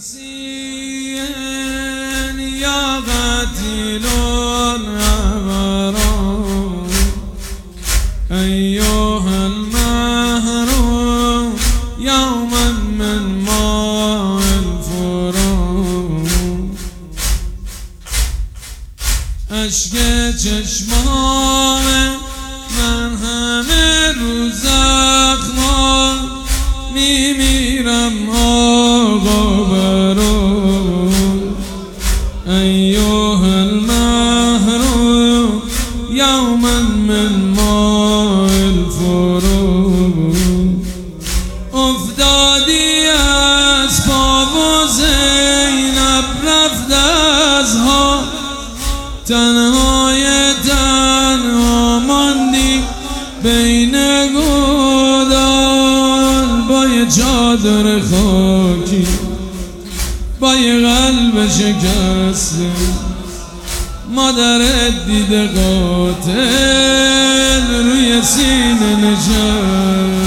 حسين يا قتيل الأبرار أيها المهروم يوما من ماء الفرات اشک چشمان من همه رو زخما میمیرم آقا برات أيها المهروم يوما من ماء الفرات افتادی از پا و زینب رفت از ها تنهای تنها ماندی بین گودال با یه چادر خاکی با یه قلب شکسته مادرت دیده قاتل روی سینه نشست